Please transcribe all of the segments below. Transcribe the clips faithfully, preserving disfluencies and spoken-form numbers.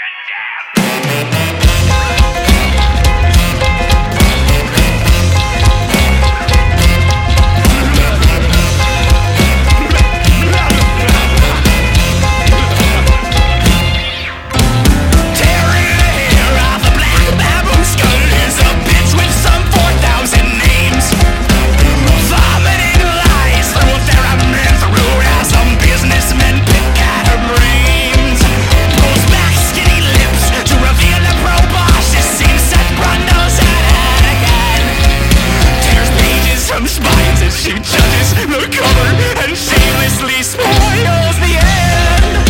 She judges the cover and shamelessly spoils the end.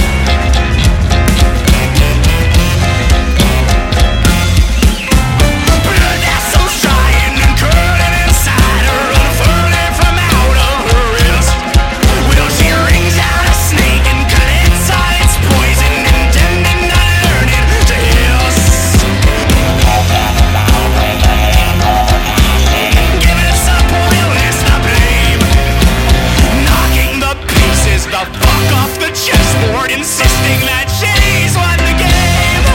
Blood vessels drying and curling inside her, unfurling from out of her wrist. Well, she wrings out a snake and collects all its poison, intending on learning to hiss. Giving us a pointless knocking the pieces the fuck off the chessboard, insisting that she's won the game.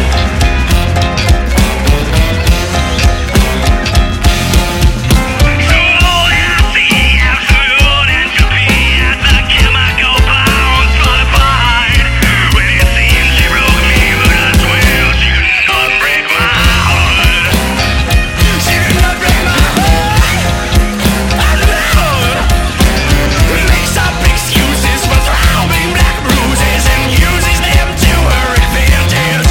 Absolute entropy, absolute entropy at the chemical bounds modified. When it seems she broke me, but I swear she could not break my heart. She could not break my heart. I never makes up excuses for throbbing black bruises and uses them to her advantage.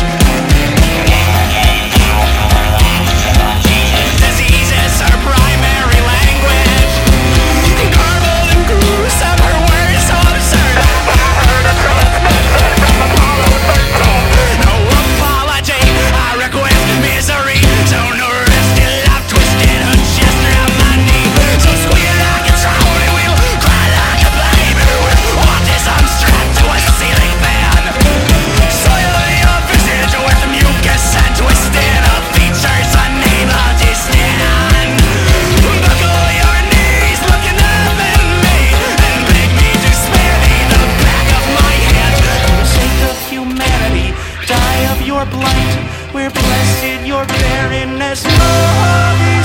Disease is her primary language. Garbled and gruesome, her words so absurd. Her to transmission from Apollo thirteen. No apology, I request misery. So no rest till I've twisted her chest around my knee. So squeal like a trolling wheel, cry like a baby with autism strapped to a ceiling fan. Soil your visage with mucus and twisted her features unable to stand. Buckle your knees looking up at me and beg me to spare me the back of my hand. For the sake of humanity, die of your blight. We're blessed in your barrenness. Oh,